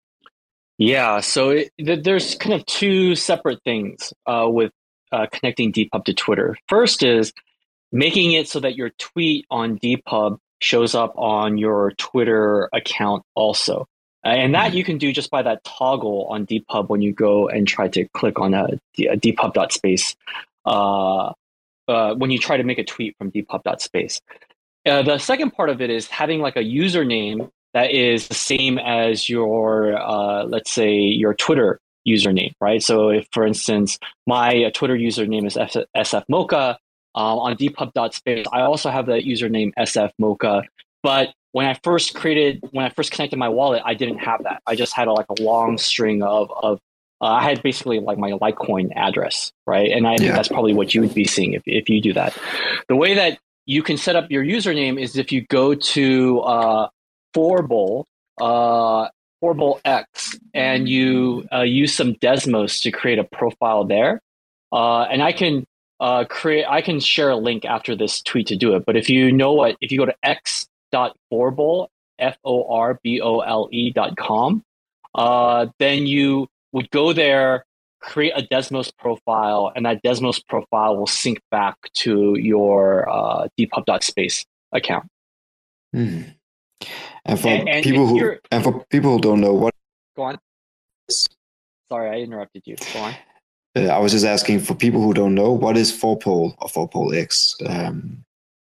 Yeah, so it, th- there's kind of two separate things uh, with uh, connecting Depop to Twitter. First is making it so that your tweet on Depop shows up on your Twitter account also. Uh, and that you can do just by that toggle on Depop when you go and try to click on a, a Depop.space uh, uh, when you try to make a tweet from Depop.space. Uh, the second part of it is having like a username that is the same as your, uh, let's say, your Twitter username, right? So if, for instance, my uh, Twitter username is S F Mocha, uh, on Depop.space, I also have the username S F Mocha. But when I first created, when I first connected my wallet, I didn't have that. I just had a, like a long string of, of uh, I had basically like my Litecoin address, right? And I think Yeah. that's probably what you would be seeing if, if you do that. The way that you can set up your username is if you go to uh, Forbol, uh, Forbol X, and you uh, use some Desmos to create a profile there. Uh, and I can uh, create, I can share a link after this tweet to do it. But if you know what, if you go to x.forbol, F O R B O L E dot com, uh, then you would go there, create a Desmos profile, and that Desmos profile will sync back to your uh, Depop.space account. Hmm. And for And- and people if who you're- and for people who don't know what, Go on. Sorry, I interrupted you. Go on. uh, I was just asking for people who don't know, what is Forbol or Forbol X? Um,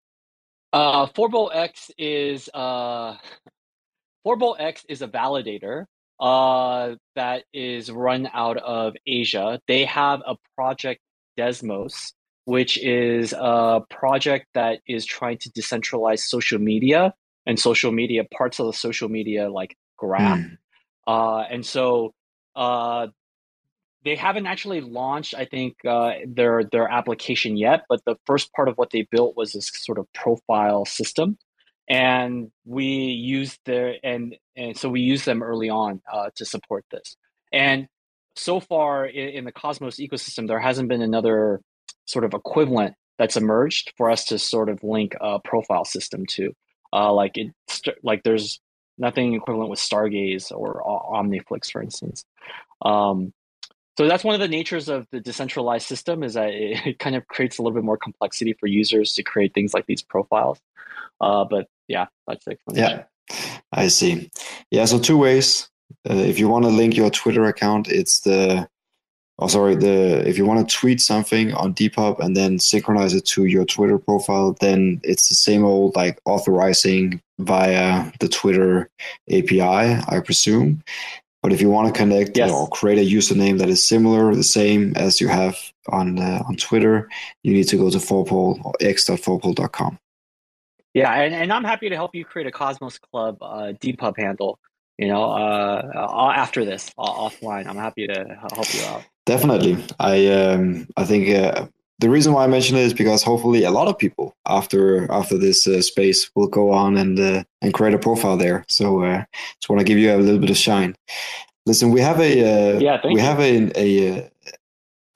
Uh, Forbol X is uh, Forbol X is a validator uh, that is run out of Asia. They have a project Desmos, which is a project that is trying to decentralize social media and social media parts of the social media like graph. hmm. Uh, and so uh, they haven't actually launched, I think, uh, their their application yet. But the first part of what they built was this sort of profile system, and we used their and and so we used them early on uh, to support this. And so far in, in the Cosmos ecosystem, there hasn't been another sort of equivalent that's emerged for us to sort of link a profile system to. Uh, like it, like there's nothing equivalent with Stargaze or Omniflix, for instance. Um, so that's one of the natures of the decentralized system, is that it, it kind of creates a little bit more complexity for users to create things like these profiles. Uh, but yeah, that's the explanation. Yeah, I see. Yeah, so two ways. Uh, if you want to link your Twitter account, it's the oh sorry the if you want to tweet something on Depop and then synchronize it to your Twitter profile, then it's the same old like authorizing via the Twitter A P I, I presume. But if you want to connect Yes. or create a username that is similar, the same as you have on uh, on Twitter, you need to go to Forbol or x dot forbol dot com. Yeah, and, and I'm happy to help you create a Cosmos Club uh, Depop handle. You know, uh, after this uh, offline, I'm happy to help you out. Definitely, I um, I think uh, the reason why I mention it is because hopefully a lot of people after after this uh, space will go on and uh, and create a profile there. So uh, just want to give you a little bit of shine. Listen, we have a uh, Yeah, thank we you. have a a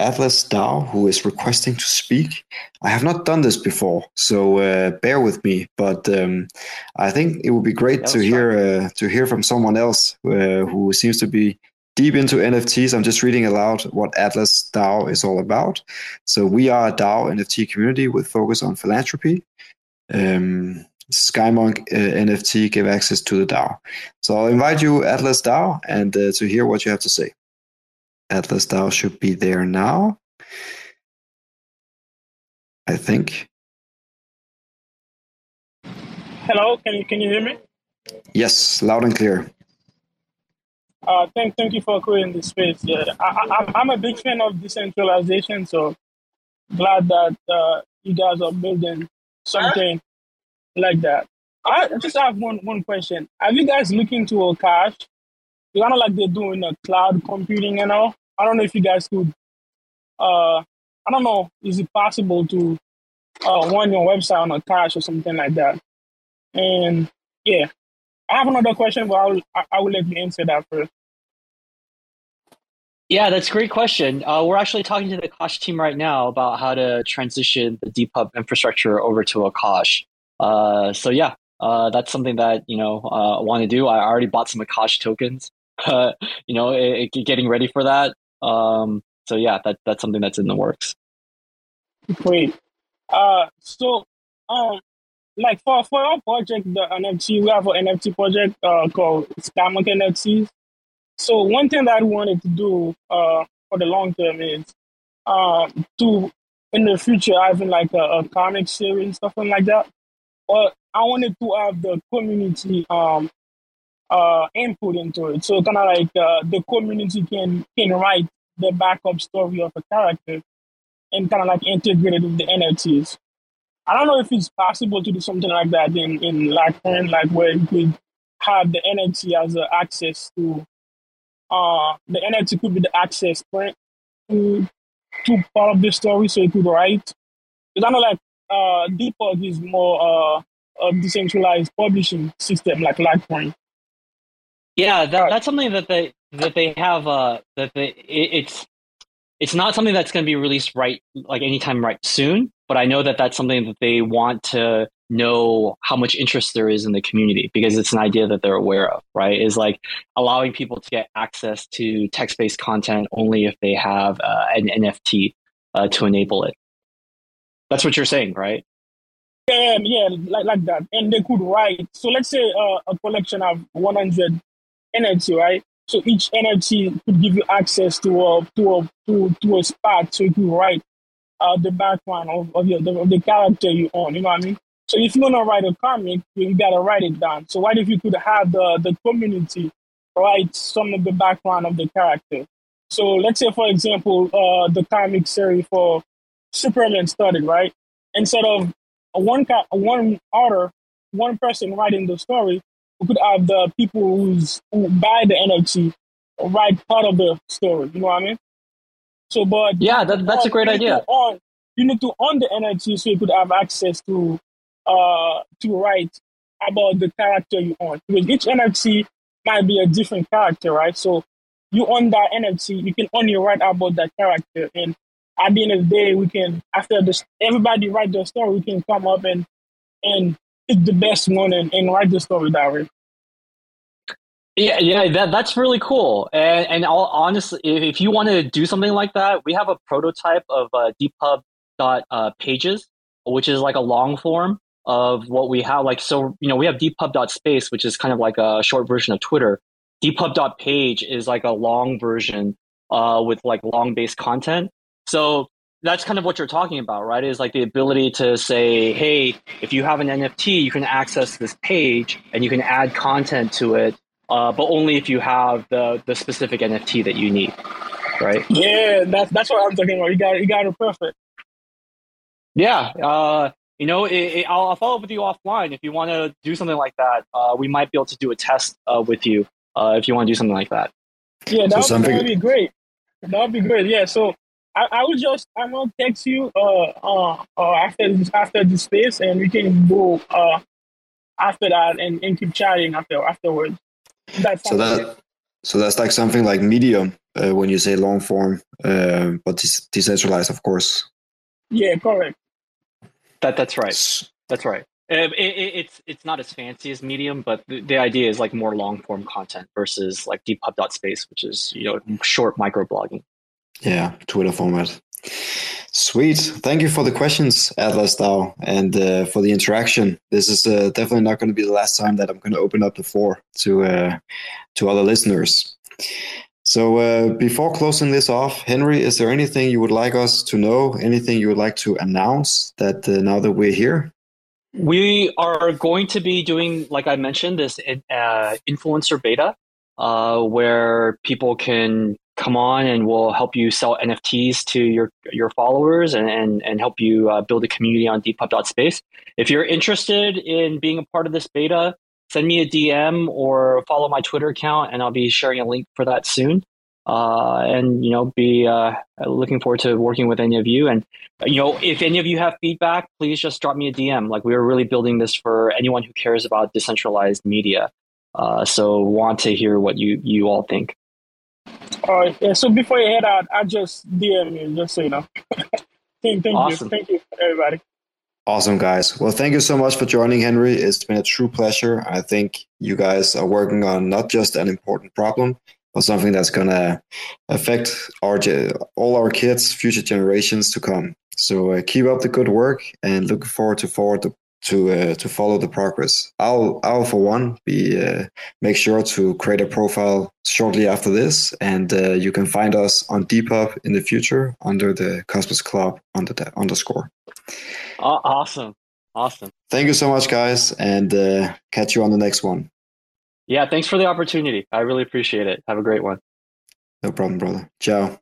Atlas DAO who is requesting to speak. I have not done this before, so uh, bear with me. But um, I think it would be great Yeah, to let's hear uh, to hear from someone else uh, who seems to be deep into N F Ts. I'm just reading aloud what Atlas DAO is all about. So we are a DAO N F T community with focus on philanthropy. Um, SkyMonk uh, N F T give access to the DAO. So I'll invite you, Atlas DAO, and uh, to hear what you have to say. Atlas DAO should be there now, I think. Hello, can you can you hear me? Yes, loud and clear. Uh, thank thank you for creating this space. Yeah, I, I, I'm a big fan of decentralization, so glad that uh, you guys are building something like that. I just have one one question. Have you guys looked into Akash? It's kind of like they're doing a cloud computing and all. I don't know if you guys could. Uh, I don't know. Is it possible to uh, run your website on Akash or something like that? And yeah, I have another question, but I will I, I will let you answer that first. Yeah, that's a great question. Uh, we're actually talking to the Akash team right now about how to transition the Depub infrastructure over to Akash. Uh, so yeah, uh, that's something that you know uh, I want to do. I already bought some Akash tokens. Uh, you know, it, it, getting ready for that. Um, so yeah, that that's something that's in the works. Great. Uh, so um, like for for our project, the N F T, we have an N F T project uh, called SkyMonk N F Ts. So one thing that I wanted to do uh, for the long term is um, to, in the future, having like a, a comic series, stuff like that. But I wanted to have the community um, uh, input into it. So kind of like uh, the community can can write the backup story of a character and kind of like integrate it with the N F Ts. I don't know if it's possible to do something like that in, in Litecoin, like where you could have the N F T as a access to Uh, the N F T could be the access point to, to part of the story, so you could write. Because I know like uh, Depug is more uh, a decentralized publishing system like Litecoin. Yeah, that, that's something that they that they have. Uh, that they it, it's it's not something that's going to be released right like anytime right soon. But I know that that's something that they want to know how much interest there is in the community, because it's an idea that they're aware of, right? Is like allowing people to get access to text-based content only if they have uh, an N F T uh, to enable it. That's what you're saying, right? Yeah, yeah, like, like that. And they could write. So let's say uh, a collection of one hundred N F T, right? So each N F T could give you access to a, to a, to, to a spot, so you could write uh, the background of, of, your, the, of the character you own, you know what I mean? So if you want to write a comic, you got to write it down. So what if you could have the, the community write some of the background of the character? So let's say, for example, uh, the comic series for Superman started, right? Instead of a one, one author, one person writing the story, we could have the people who's, who buy the N F T write part of the story, you know what I mean? So, but yeah, that, that's a great idea. On, you need to own the N F T so you could have access to uh, to write about the character you own. Because each N F T might be a different character, right? So you own that N F T, you can only write about that character. And at the end of the day, we can, after this, everybody write their story, we can come up and and pick the best one and, and write the story that way. Yeah, yeah, that that's really cool. And and all, honestly, if you want to do something like that, we have a prototype of uh, depub dot pages, which is like a long form of what we have. Like, so, you know, we have depub dot space, which is kind of like a short version of Twitter. depub dot page is like a long version uh, with like long based content. So that's kind of what you're talking about, right? Is like the ability to say, hey, if you have an N F T, you can access this page and you can add content to it. Uh, but only if you have the the specific N F T that you need, right? Yeah, that's that's what I'm talking about. You got you got it perfect. Yeah, uh, you know, it, it, I'll, I'll follow up with you offline if you want to do something like that. Uh, we might be able to do a test uh, with you uh, if you want to do something like that. Yeah, that, so would, that would be great. That would be great. Yeah, so I, I will just I'm gonna text you uh, uh, uh after this, after the space, and we can go uh after that and, and keep chatting after afterwards. So that So that's like something like Medium uh, when you say long form, uh, but de- decentralized, of course. Yeah, correct. That that's right. That's right. It, it, it's it's not as fancy as Medium, but the, the idea is like more long form content versus like deephub.space, which is, you know, short microblogging. Yeah, Twitter format. Sweet. Thank you for the questions, Atlas DAO, and uh, for the interaction. This is uh, definitely not going to be the last time that I'm going to open up the floor to uh, to other listeners. So uh, before closing this off, Henry, is there anything you would like us to know? Anything you would like to announce that uh, now that we're here? We are going to be doing, like I mentioned, this uh, influencer beta, uh, where people can come on and we'll help you sell N F Ts to your your followers and and, and help you uh, build a community on deephub.space. If you're interested in being a part of this beta, send me a D M or follow my Twitter account, and I'll be sharing a link for that soon. Uh, and, you know, be uh, looking forward to working with any of you. And, you know, if any of you have feedback, please just drop me a D M. Like, we are really building this for anyone who cares about decentralized media. Uh, so want to hear what you, you all think. All right. Yeah, so before you head out, I just D M you, just so you know. thank, thank Awesome. you. Thank you, everybody. Awesome, guys. Well, thank you so much for joining, Henry. It's been a true pleasure. I think you guys are working on not just an important problem, but something that's going to affect our all our kids, future generations to come. So uh, keep up the good work, and looking forward to forward to to, uh, to follow the progress. I'll I'll for one be uh, make sure to create a profile shortly after this, and uh, you can find us on Depop in the future under the Cosmos Club under the underscore. Uh, awesome, awesome. Thank you so much, guys, and uh, catch you on the next one. Yeah, thanks for the opportunity. I really appreciate it. Have a great one. No problem, brother. Ciao.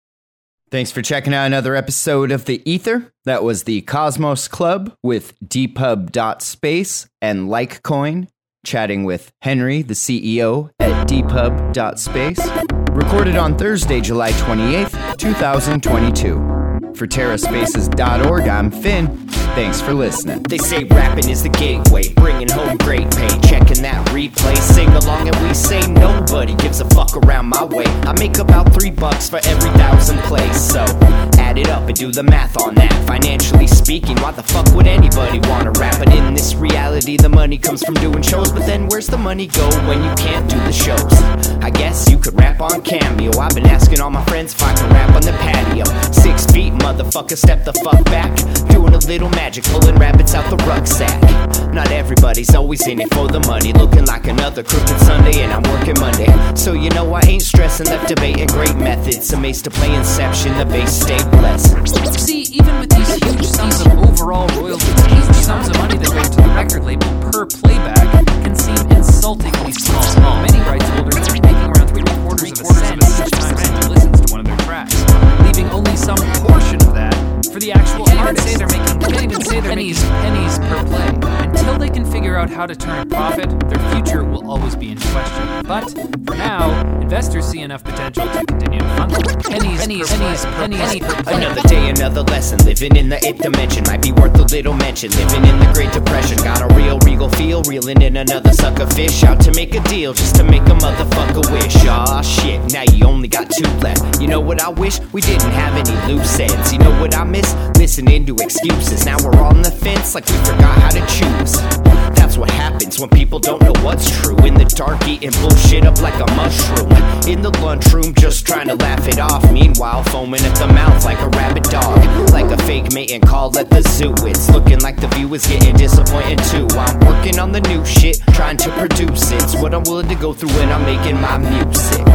Thanks for checking out another episode of The Ether. That was the Cosmos Club with deephub.space and Likecoin, chatting with Henry, the C E O at deephub.space. Recorded on Thursday, July twenty-eighth, twenty twenty-two. For terra spaces dot org, I'm Finn. Thanks for listening. They say rapping is the gateway, bringing home great pay. Checking that replay, sing along and we say nobody gives a fuck around my way. I make about three bucks for every thousand plays, so add it up and do the math on that. Financially speaking, why the fuck would anybody wanna rap? But in this reality, the money comes from doing shows. But then where's the money go when you can't do the shows? I guess you could rap on Cameo. I've been asking all my friends if I can rap on the patio. Six feet, motherfucker, step the fuck back. Doing a little magic, pulling rabbits out the rucksack. Not everybody's always in it for the money. Looking like another crooked Sunday and I'm working Monday. So you know I ain't stressing, left debating great methods. Amazed to play Inception, the base stay blessed. See, even with these huge sums of overall royalties, huge sums of money that go to the record label per playback can seem insultingly small. small. Many rights holders are making around three quarters of a cent each time someone listens to one of their tracks, leaving only some portion of that for the actual artist. Say they're making, can't even say they're pennies, making pennies per play. Until they can figure out how to turn a profit, their future will always be in question. But for now, investors see enough potential to continue to fund them. Pennies, pennies, per pennies, per pennies, pennies per play. Another day, another lesson. Living in the eighth dimension might be worth a little mention. Living in the Great Depression, got a real regal feel. Reeling in another sucker fish, out to make a deal just to make a motherfucker wish. Aw shit, now you only got two left. You know what I wish? We didn't have any loose ends. You know what I miss? Listening to excuses. Now we're on the fence like we forgot how to choose. That's what happens when people don't know what's true. In the dark, eating bullshit up like a mushroom. In the lunchroom, just trying to laugh it off. Meanwhile, foaming at the mouth like a rabid dog. Like a fake mating call at the zoo. It's looking like the view is getting disappointing too. I'm working on the new shit, trying to produce it. It's what I'm willing to go through when I'm making my music.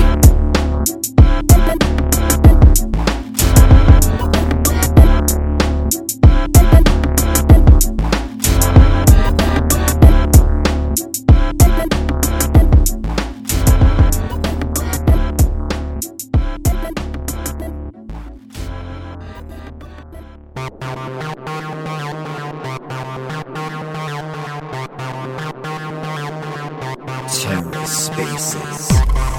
Terra Spaces.